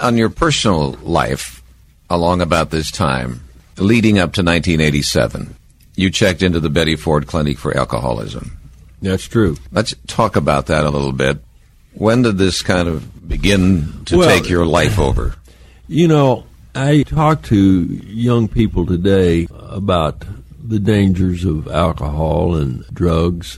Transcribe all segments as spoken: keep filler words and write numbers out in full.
On your personal life, along about this time, leading up to nineteen eighty-seven, you checked into the Betty Ford Clinic for Alcoholism. That's true. Let's talk about that a little bit. When did this kind of begin to well, take your life over? You know, I talk to young people today about the dangers of alcohol and drugs.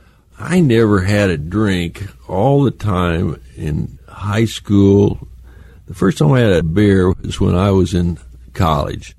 I never had a drink all the time in high school. The first time I had a beer was when I was in college.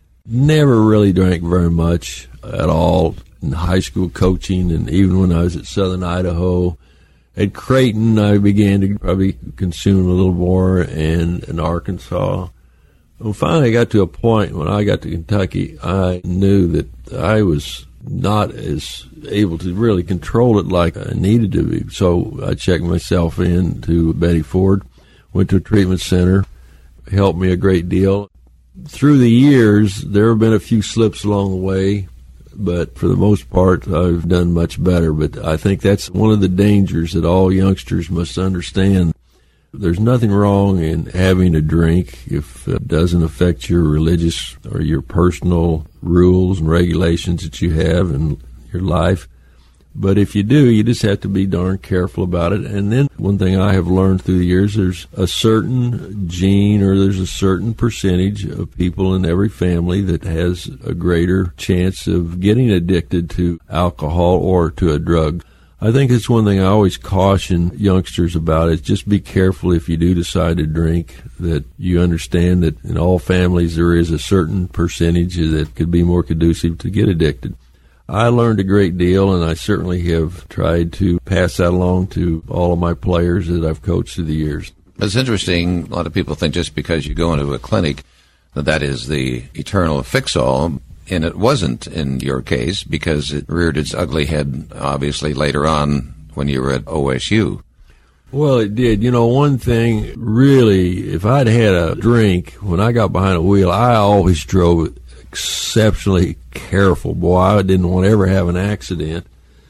Never really drank very much at all in high school coaching, and even when I was at Southern Idaho. At Creighton, I began to probably consume a little more, and in Arkansas. Well, finally, I got to a point when I got to Kentucky, I knew that I was not as able to really control it like I needed to be. So I checked myself in to Betty Ford, went to a treatment center, helped me a great deal. Through the years, there have been a few slips along the way, but for the most part, I've done much better. But I think that's one of the dangers that all youngsters must understand. There's nothing wrong in having a drink if it doesn't affect your religious or your personal rules and regulations that you have in your life. But if you do, you just have to be darn careful about it. And then one thing I have learned through the years, there's a certain gene or there's a certain percentage of people in every family that has a greater chance of getting addicted to alcohol or to a drug. I think it's one thing I always caution youngsters about is just be careful if you do decide to drink, that you understand that in all families there is a certain percentage that could be more conducive to get addicted. I learned a great deal, and I certainly have tried to pass that along to all of my players that I've coached through the years. It's interesting. A lot of people think just because you go into a clinic that that is the eternal fix-all, and it wasn't in your case because it reared its ugly head, obviously, later on when you were at O S U. Well, it did. You know, one thing, really, if I'd had a drink when I got behind a wheel, I always drove exceptionally careful. Boy, I didn't want to ever have an accident.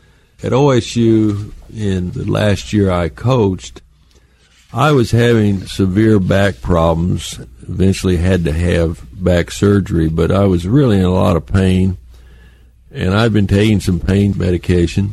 At O S U, in the last year I coached, I was having severe back problems, eventually had to have back surgery, but I was really in a lot of pain, and I'd been taking some pain medication.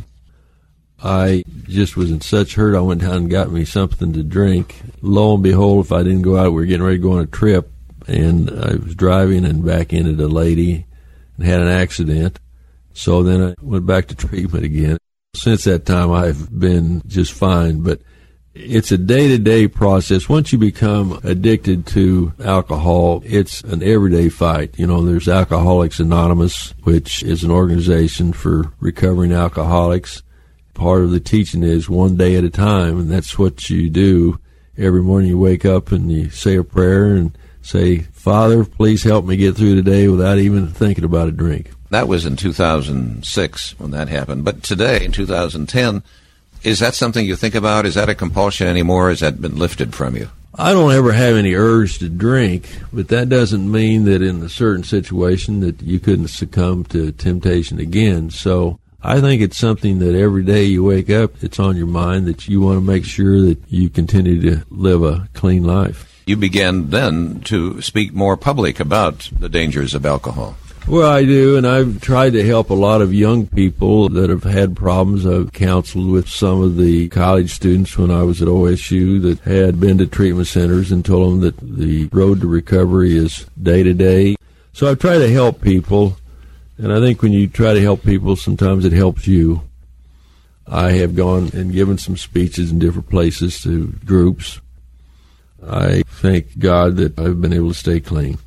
I just was in such hurt, I went down and got me something to drink. Lo and behold, if I didn't go out, we were getting ready to go on a trip, and I was driving and back into a lady and had an accident. So then I went back to treatment again. Since that time, I've been just fine, but it's a day-to-day process. Once you become addicted to alcohol, it's an everyday fight. You know, there's Alcoholics Anonymous, which is an organization for recovering alcoholics. Part of the teaching is one day at a time, and that's what you do. Every morning you wake up and you say a prayer and say, Father, please help me get through today without even thinking about a drink. That was in two thousand six when that happened. But today, in two thousand ten, is that something you think about? Is that a compulsion anymore? Has that been lifted from you? I don't ever have any urge to drink, but that doesn't mean that in a certain situation that you couldn't succumb to temptation again. So I think it's something that every day you wake up, it's on your mind that you want to make sure that you continue to live a clean life. You began then to speak more public about the dangers of alcohol. Well, I do, and I've tried to help a lot of young people that have had problems. I've counseled with some of the college students when I was at O S U that had been to treatment centers and told them that the road to recovery is day to day. So I've tried to help people, and I think when you try to help people, sometimes it helps you. I have gone and given some speeches in different places to groups. I thank God that I've been able to stay clean.